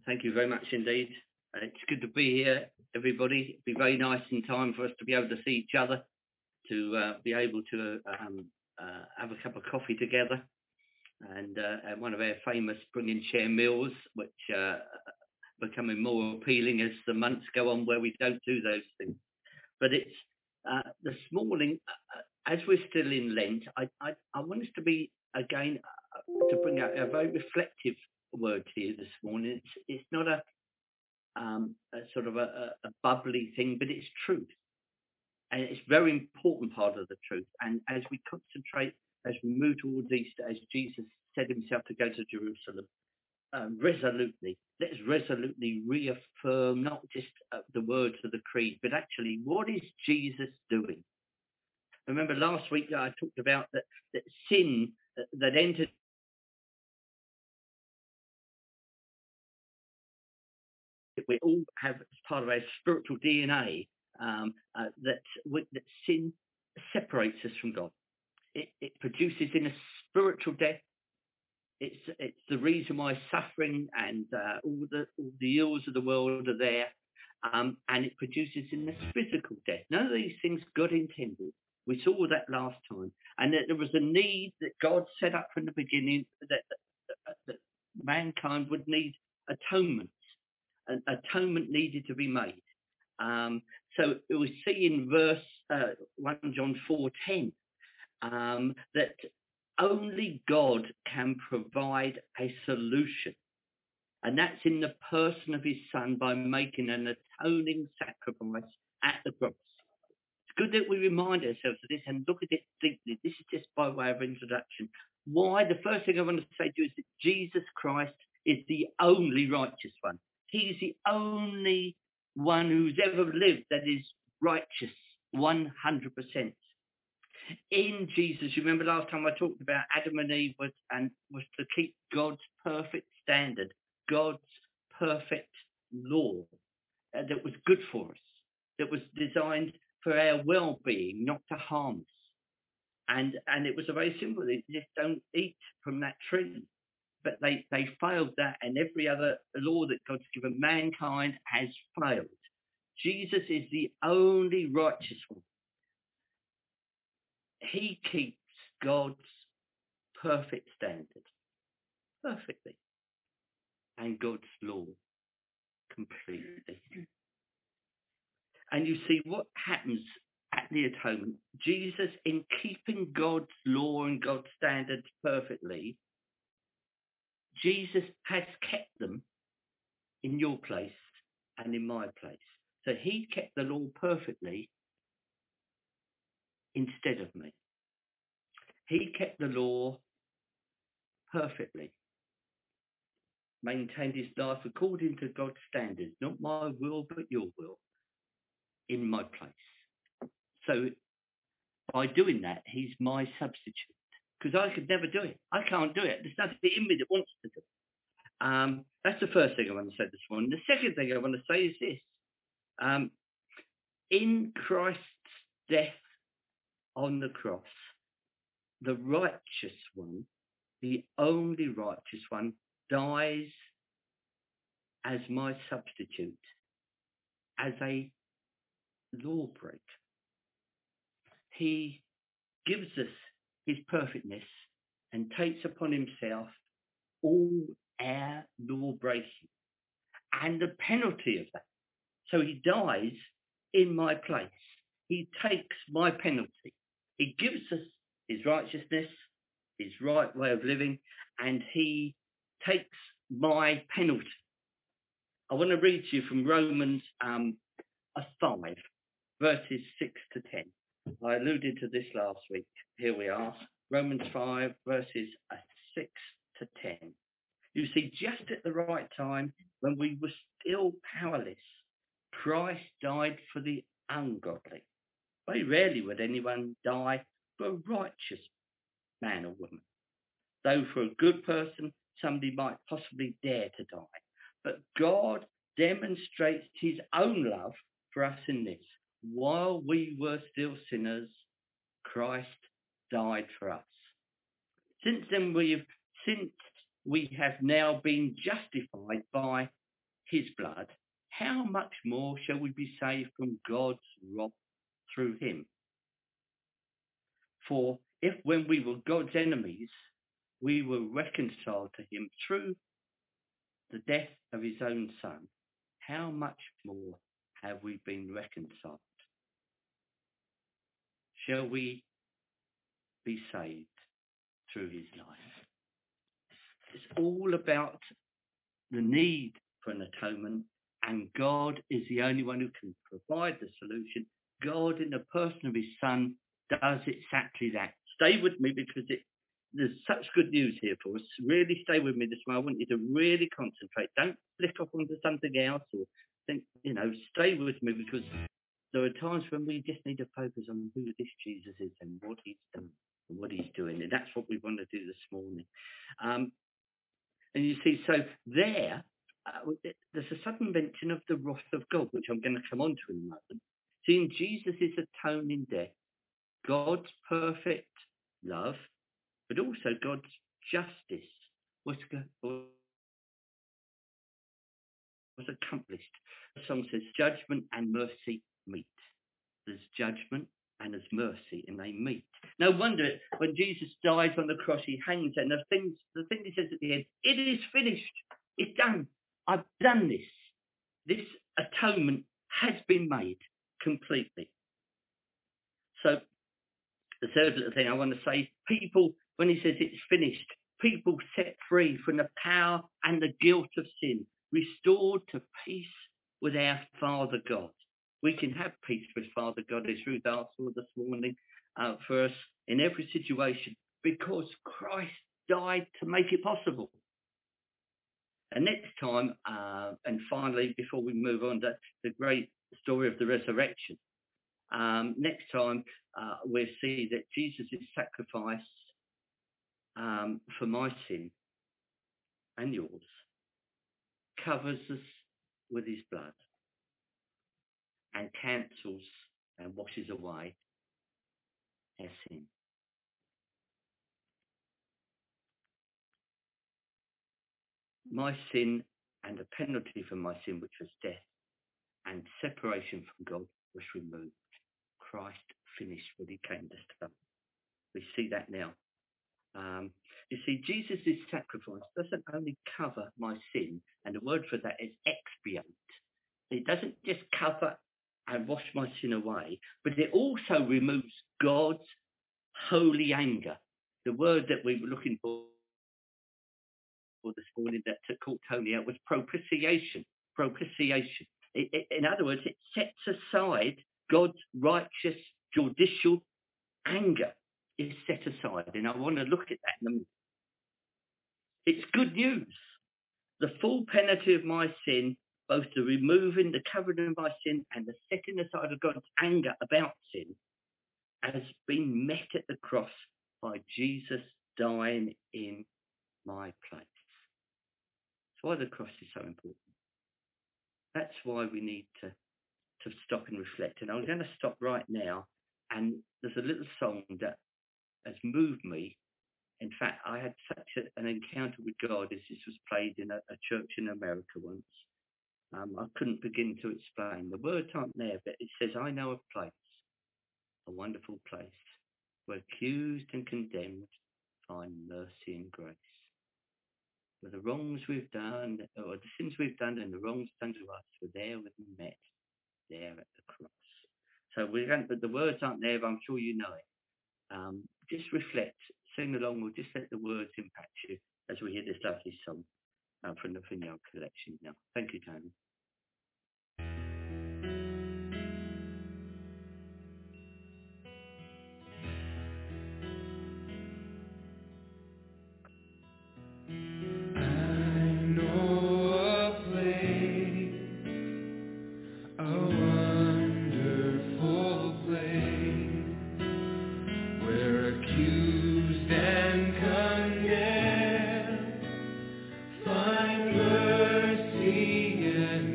Thank you very much indeed. It's good to be here, everybody. It'd be very nice in time for us to be able to see each other, to be able to have a cup of coffee together, and one of our famous bring and share meals, which becoming more appealing as the months go on, where we don't do those things. But it's this morning, as we're still in Lent, I want us to be again to bring out a very reflective word here this morning. It's not a sort of a bubbly thing, but it's truth. And it's a very important part of the truth. And as we concentrate, as we move towards Easter, as Jesus said himself to go to Jerusalem, let's resolutely reaffirm not just the words of the creed, but actually what is Jesus doing? Remember last week I talked about that sin that entered, we all have as part of our spiritual DNA, that sin separates us from God. It produces in us spiritual death. It's the reason why suffering and all the ills of the world are there, and it produces in us physical death. None of these things God intended. We saw that last time, and that there was a need that God set up from the beginning that mankind would need atonement. An atonement needed to be made. So we see in verse 1 John 4:10 that only God can provide a solution, and that's in the person of his Son by making an atoning sacrifice at the cross. It's good that we remind ourselves of this and look at it deeply. This is just by way of introduction. Why? The first thing I want to say to you is that Jesus Christ is the only righteous one. He's the only one who's ever lived that is righteous, 100%. In Jesus, you remember last time I talked about Adam and Eve was to keep God's perfect standard, God's perfect law that was good for us, that was designed for our well-being, not to harm us. And it was a very simple, they just don't eat from that tree. But they failed that, and every other law that God's given mankind has failed. Jesus is the only righteous one. He keeps God's perfect standard perfectly, and God's law completely. And you see what happens at the atonement. Jesus, in keeping God's law and God's standards perfectly, Jesus has kept them in your place and in my place. So he kept the law perfectly instead of me. He kept the law perfectly, maintained his life according to God's standards, not my will, but your will, in my place. So by doing that, he's my substitute. Because I could never do it. I can't do it. There's nothing in me that wants to do it. That's the first thing I want to say this morning. The second thing I want to say is this. In Christ's death on the cross, the righteous one, the only righteous one, dies as my substitute, as a lawbreaker. He gives us his perfectness and takes upon himself all our law breaking and the penalty of that. So he dies in my place. He takes my penalty. He gives us his righteousness, his right way of living, and he takes my penalty. I want to read to you from Romans 5, verses 6 to 10. I alluded to this last week. Here we are. Romans 5, verses 6 to 10. You see, just at the right time, when we were still powerless, Christ died for the ungodly. Very rarely would anyone die for a righteous man or woman. Though for a good person, somebody might possibly dare to die. But God demonstrates his own love for us in this. While we were still sinners, Christ died for us. Since we have now been justified by his blood, how much more shall we be saved from God's wrath through him? For if when we were God's enemies, we were reconciled to him through the death of his own son, how much more have we been reconciled? Shall we be saved through his life? It's all about the need for an atonement, and God is the only one who can provide the solution. God, in the person of his son, does exactly that. Stay with me, because there's such good news here for us. Really stay with me this morning. I want you to really concentrate. Don't flick off onto something else or think, stay with me, because there are times when we just need to focus on who this Jesus is and what he's done and what he's doing. And that's what we want to do this morning. And you see, so there's a sudden mention of the wrath of God, which I'm going to come on to in a moment. Seeing Jesus' atoning death, God's perfect love, but also God's justice was accomplished. The song says, judgment and mercy meet. There's judgment and there's mercy, and they meet. No wonder when Jesus dies on the cross, he hangs, and the thing he says at the end, it is finished. It's done. I've done this. This atonement has been made completely. So the third little thing I want to say, people, when he says it's finished, people set free from the power and the guilt of sin, restored to peace with our Father God. We can have peace with Father God, as Ruth asked for this morning, for us in every situation, because Christ died to make it possible. And next time, and finally, before we move on to the great story of the resurrection, next time we'll see that Jesus' sacrifice for my sin and yours covers us with his blood and cancels and washes away our sin. My sin and the penalty for my sin, which was death and separation from God, was removed. Christ finished what he came to start. We see that now. You see, Jesus' sacrifice doesn't only cover my sin, and the word for that is expiate. It doesn't just cover and wash my sin away, but it also removes God's holy anger. The word that we were looking for this morning that caught Tony out was propitiation. Propitiation. In other words, it sets aside God's righteous judicial anger. Is set aside, and I want to look at that in a minute. It's good news. The full penalty of my sin, both the removing, the covering of my sin, and the setting aside of God's anger about sin, has been met at the cross by Jesus dying in my place. That's why the cross is so important. That's why we need to stop and reflect. And I'm going to stop right now. And there's a little song that has moved me. In fact, I had such an encounter with God as this was played in a church in America once. I couldn't begin to explain. The words aren't there, but it says, I know a place, a wonderful place, where accused and condemned find mercy and grace. Where the wrongs we've done, or the sins we've done and the wrongs done to us, were there with them met, there at the cross. So but the words aren't there, but I'm sure you know it. Just reflect, sing along, or just let the words impact you as we hear this lovely song from the Vineyard Collection now. Thank you, Tony. Find mercy and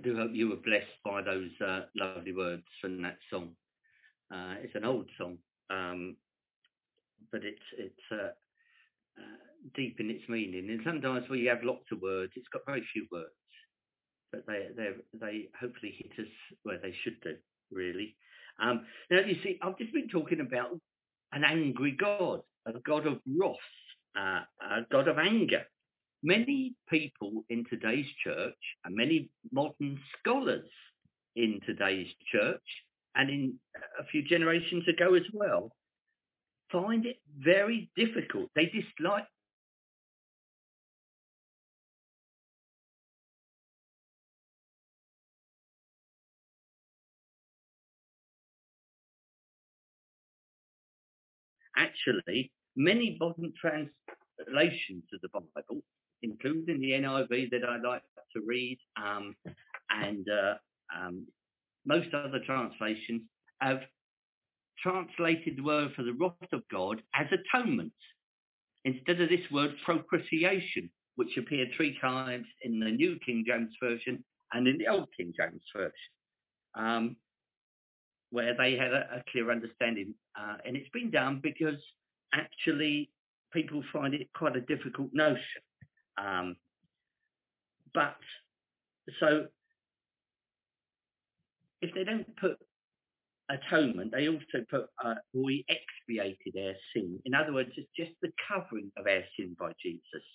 do hope you were blessed by those lovely words from that song. It's an old song, but it's deep in its meaning. And sometimes when you have lots of words, it's got very few words, but they hopefully hit us where they should do, really. Now, you see, I've just been talking about an angry God, a God of wrath, a God of anger. Many people in today's church and many modern scholars in today's church and in a few generations ago as well find it very difficult. They dislike actually many modern translations of the Bible, including the NIV that I like to read, and most other translations have translated the word for the wrath of God as atonement, instead of this word propitiation, which appeared 3 times in the New King James Version and in the Old King James Version, where they had a clear understanding. And it's been done because actually people find it quite a difficult notion. But so if they don't put atonement, they also put we expiated our sin. In other words, it's just the covering of our sin by Jesus.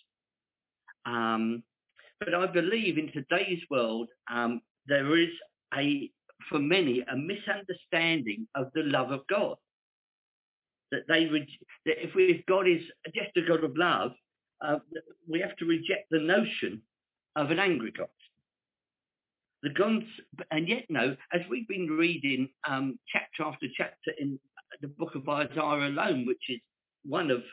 But I believe in today's world there is for many a misunderstanding of the love of God. That if God is just a God of love, we have to reject the notion of an angry God. And yet, no, as we've been reading chapter after chapter in the book of Isaiah alone, which is one of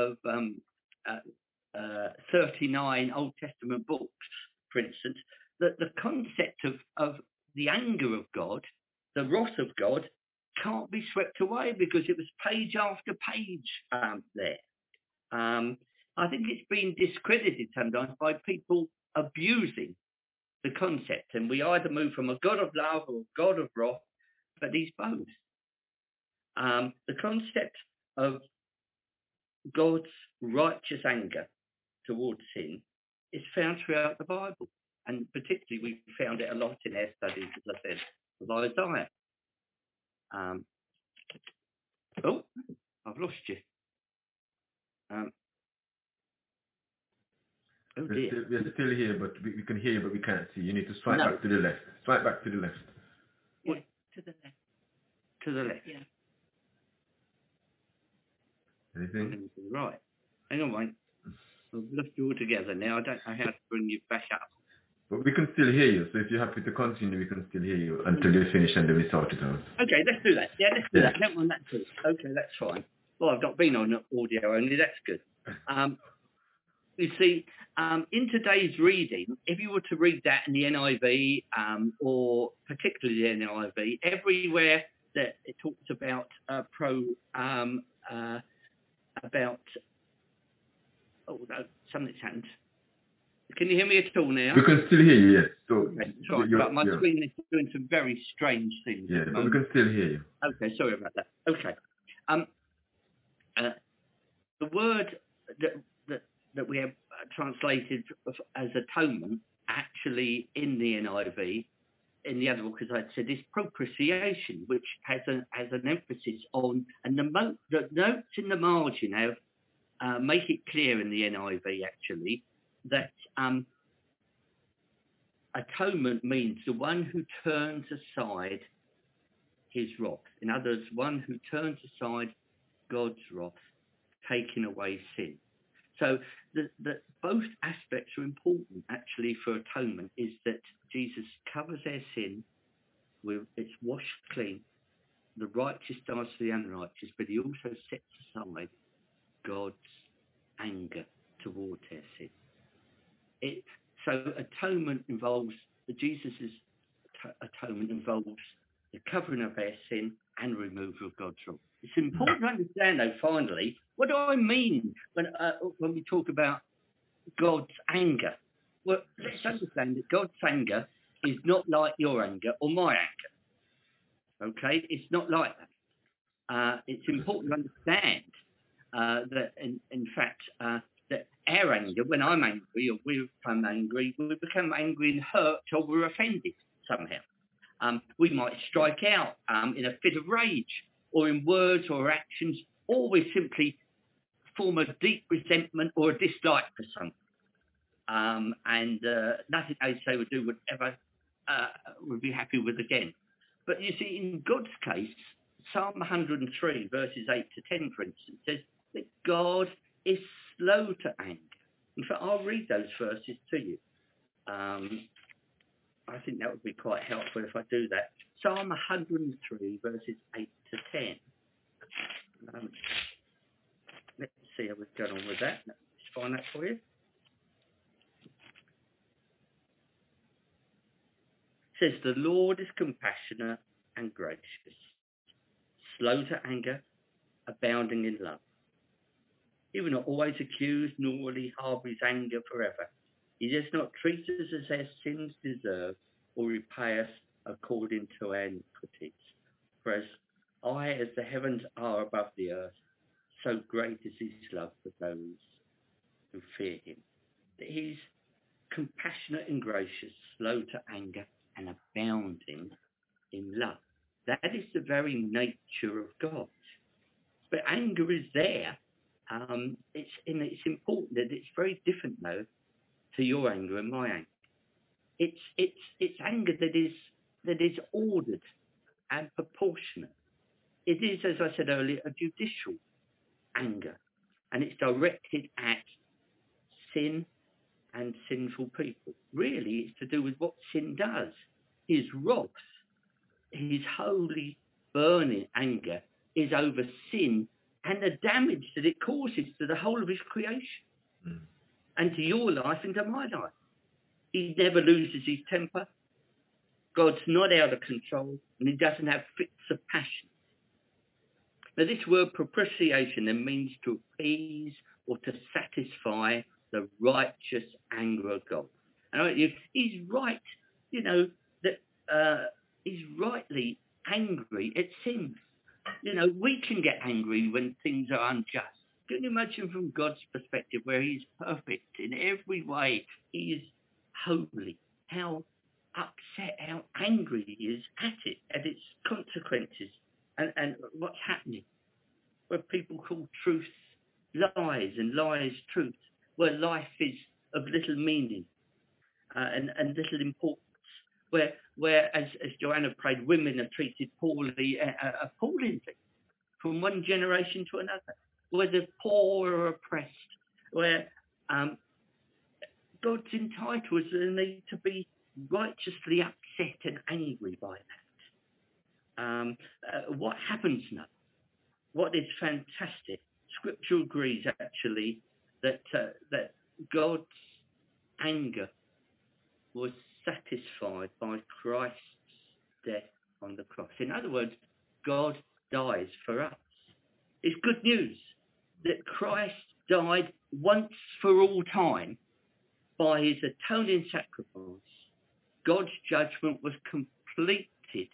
39 Old Testament books, for instance, that the concept of the anger of God, the wrath of God, can't be swept away because it was page after page there. I think it's been discredited sometimes by people abusing the concept, and we either move from a God of love or a God of wrath, but he's both. The concept of God's righteous anger towards sin is found throughout the Bible, and particularly we found it a lot in our studies, as I said, of Isaiah. Oh, I've lost you. Oh dear. We're still here, but we can hear you, but we can't see. You need to swipe back to the left. Swipe back to the left. Yeah, to the left. To the left. Yeah. Anything? To the right. Hang on, mate. I've left you all together now. I don't know how to bring you back up. But we can still hear you, so if you're happy to continue, we can still hear you until you finish and then we sort it out. Okay, let's do that. Yeah, let's do that. I don't want that too. Okay, that's fine. Well, I've not been on audio only. That's good. You see, in today's reading, if you were to read that in the NIV, or particularly the NIV, everywhere that it talks about something's happened. Can you hear me at all now? We can still hear you, yes. So okay, sorry, but my screen is doing some very strange things. Yeah, but we can still hear you. Okay, sorry about that. Okay. The word that we have translated as atonement, actually in the NIV, in the other book, as I said, is propitiation, which has an emphasis on, and the notes in the margin have make it clear in the NIV actually that atonement means the one who turns aside his wrath. In other words, one who turns aside God's wrath, taking away sin. So both aspects are important actually for atonement, is that Jesus covers our sin, it's washed clean, the righteous dies for the unrighteous, but he also sets aside God's anger towards our sin. So atonement involves, Jesus' atonement involves the covering of our sin and removal of God's wrath. It's important to understand, though, finally, what do I mean when we talk about God's anger? Well, let's understand that God's anger is not like your anger or my anger. Okay? It's not like that. It's important to understand that, in fact, that our anger, when I'm angry or we become angry and hurt or we're offended somehow. We might strike out in a fit of rage or in words or actions, or we simply form a deep resentment or a dislike for something. And nothing they say would do would ever would be happy with again. But you see, in God's case, Psalm 103, verses 8 to 10, for instance, says that God is slow to anger. In fact, I'll read those verses to you. I think that would be quite helpful if I do that. Psalm 103, verses 8 to 10. Let's see how we've gone on with that. Let's find that for you. It says, the Lord is compassionate and gracious, slow to anger, abounding in love. He will not always accuse, nor will he harbour his anger forever. He does not treat us as our sins deserve, or repay us according to our iniquities. For as high as the heavens are above the earth, so great is his love for those who fear him. He's compassionate and gracious, slow to anger, and abounding in love. That is the very nature of God. But anger is there. It's important that it's very different, though, to your anger and my anger. It's anger that is ordered and proportionate. It is, as I said earlier, a judicial anger, and it's directed at sin and sinful people. Really, it's to do with what sin does. His wrath, his holy, burning anger is over sin and the damage that it causes to the whole of his creation, and to your life and to my life. He never loses his temper. God's not out of control, and he doesn't have fits of passion. Now, this word propitiation then means to appease or to satisfy the righteous anger of God. And he's right, that he's rightly angry at sin. We can get angry when things are unjust. Can you imagine from God's perspective, where he's perfect in every way, he is holy, how upset, how angry he is at it, at its consequences, and what's happening, where people call truth lies and lies truth, where life is of little meaning and little importance, where as Joanna prayed, women are treated poorly, appallingly, from one generation to another, where the poor are oppressed, where God's entitled us and need to be righteously upset and angry by that. What happens now? What is fantastic? Scripture agrees actually that God's anger was satisfied by Christ's death on the cross. In other words, God dies for us. It's good news that Christ died once for all time by his atoning sacrifice. God's judgment was completed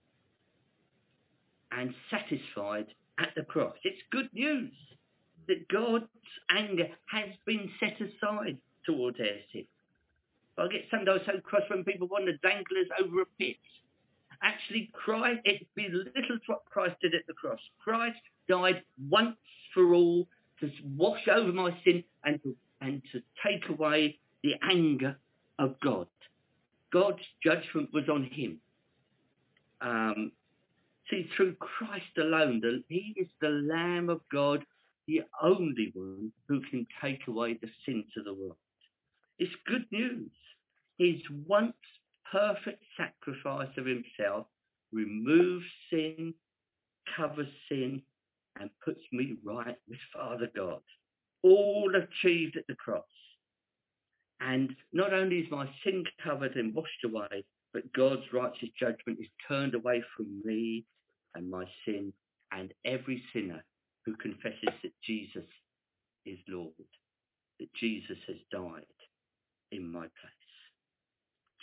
and satisfied at the cross. It's good news that God's anger has been set aside towards our sin. I get sometimes so cross when people want to dangle us over a pit. Actually, Christ, it belittles what Christ did at the cross. Christ died once for all to wash over my sin and to take away the anger of God. God's judgment was on him. See, through Christ alone, he is the Lamb of God, the only one who can take away the sins of the world. It's good news. His once perfect sacrifice of himself removes sin, covers sin, and puts me right with Father God. All achieved at the cross. And not only is my sin covered and washed away, but God's righteous judgment is turned away from me and my sin and every sinner who confesses that Jesus is Lord, that Jesus has died in my place.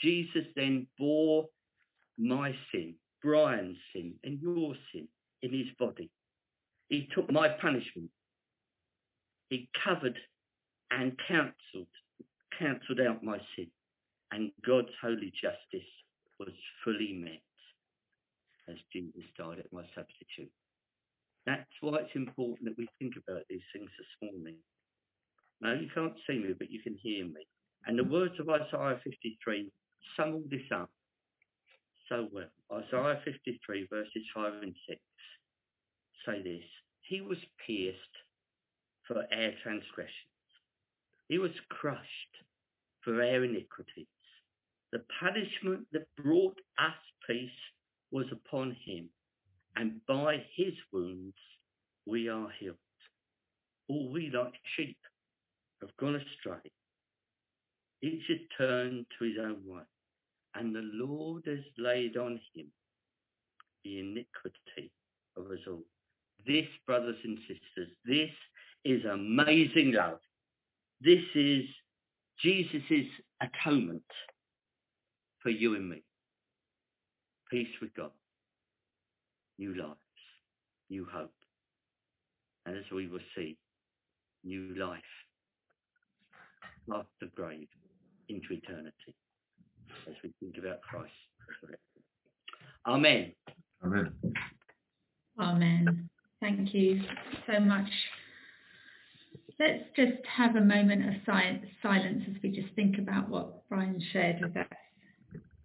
Jesus then bore my sin, Brian's sin, and your sin in his body. He took my punishment. He covered and cancelled out my sin. And God's holy justice was fully met as Jesus died at my substitute. That's why it's important that we think about these things this morning. Now, you can't see me, but you can hear me. And the words of Isaiah 53 sum all this up so well. Isaiah 53 verses 5 and 6 say this: he was pierced for our transgressions. He was crushed for our iniquities. The punishment that brought us peace was upon him, and by his wounds we are healed. All we like sheep have gone astray. Each has turned to his own way, and the Lord has laid on him the iniquity of us all. This, brothers and sisters, this is amazing love. This is Jesus' atonement for you and me. Peace with God, new lives, new hope, and as we will see, new life after the grave into eternity as we think about Christ. Amen. Amen. Amen. Thank you so much. Let's just have a moment of silence as we just think about what Brian shared with us.